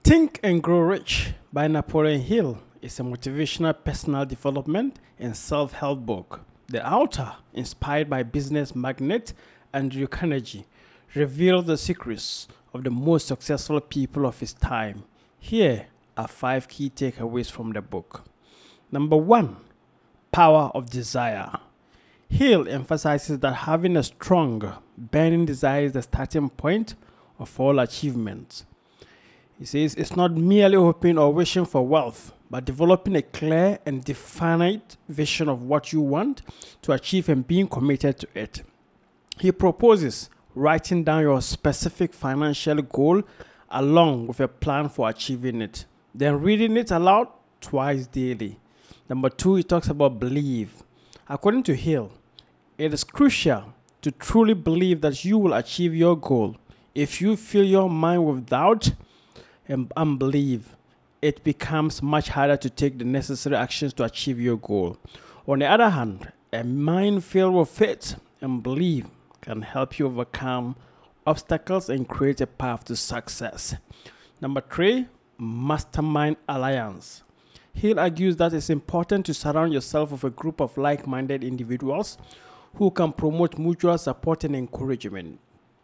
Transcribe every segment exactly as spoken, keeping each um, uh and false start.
Think and Grow Rich by Napoleon Hill is a motivational personal development and self-help book. The author, inspired by business magnate Andrew Carnegie, revealed the secrets of the most successful people of his time. Here are five key takeaways from the book. Number one, power of desire. Hill emphasizes that having a strong, burning desire is the starting point of all achievements. He says it's not merely hoping or wishing for wealth, but developing a clear and definite vision of what you want to achieve and being committed to it. He proposes writing down your specific financial goal along with a plan for achieving it, then reading it aloud twice daily. Number two, he talks about belief. According to Hill, it is crucial to truly believe that you will achieve your goal. If you fill your mind with doubt and unbelief, it becomes much harder to take the necessary actions to achieve your goal. On the other hand, a mind filled with faith and belief can help you overcome obstacles and create a path to success. Number three, mastermind alliance. Hill argues that it's important to surround yourself with a group of like-minded individuals who can promote mutual support and encouragement.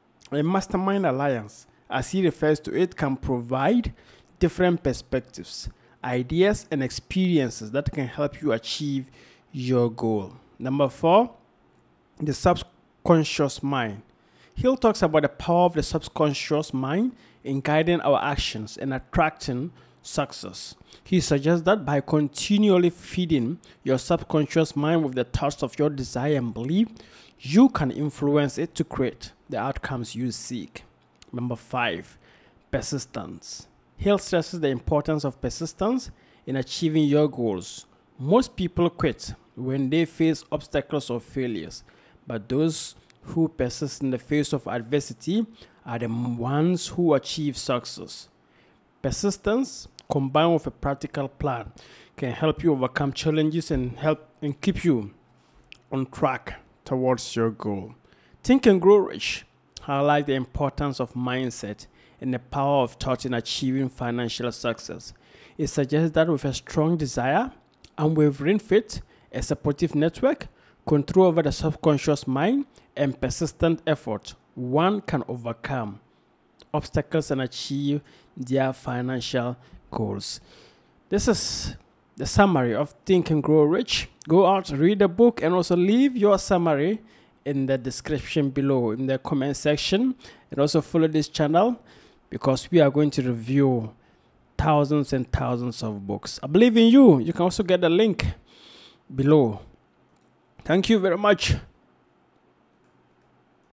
A mastermind alliance, as he refers to it, can provide different perspectives, ideas, and experiences that can help you achieve your goal. Number four, the subconscious mind. Hill talks about the power of the subconscious mind in guiding our actions and attracting success. He suggests that by continually feeding your subconscious mind with the thoughts of your desire and belief, you can influence it to create the outcomes you seek. Number five, persistence. Hill stresses the importance of persistence in achieving your goals. Most people quit when they face obstacles or failures, but those who persist in the face of adversity are the ones who achieve success. Persistence, combined with a practical plan, can help you overcome challenges and help and keep you on track towards your goal. Think and Grow Rich highlights the importance of mindset and the power of thought in achieving financial success. It suggests that with a strong desire, unwavering faith, a supportive network, control over the subconscious mind, and persistent effort, one can overcome obstacles and achieve their financial goals. This is the summary of Think and Grow Rich. Go out, read the book, and also leave your summary in the description below in the comment section, and also follow this channel because we are going to review thousands and thousands of books. I believe in you. You can also get the link below. Thank you very much.